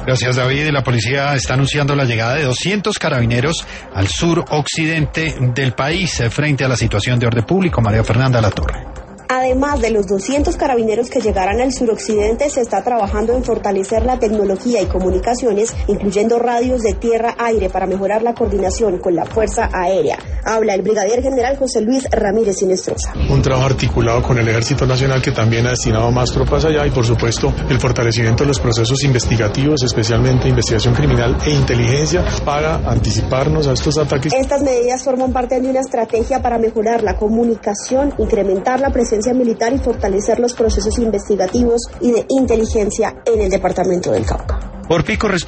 Gracias, David. La policía está anunciando la llegada de 200 carabineros al suroccidente del país frente a la situación de orden público. María Fernanda Latorre. Además de los 200 carabineros que llegarán al suroccidente, se está trabajando en fortalecer la tecnología y comunicaciones, incluyendo radios de tierra-aire para mejorar la coordinación con la Fuerza Aérea. Habla el brigadier general José Luis Ramírez Sinestrosa. Un trabajo articulado con el Ejército Nacional, que también ha destinado más tropas allá, y por supuesto el fortalecimiento de los procesos investigativos, especialmente investigación criminal e inteligencia, para anticiparnos a estos ataques. Estas medidas forman parte de una estrategia para mejorar la comunicación, incrementar la presencia militar y fortalecer los procesos investigativos y de inteligencia en el departamento del Cauca. Por pico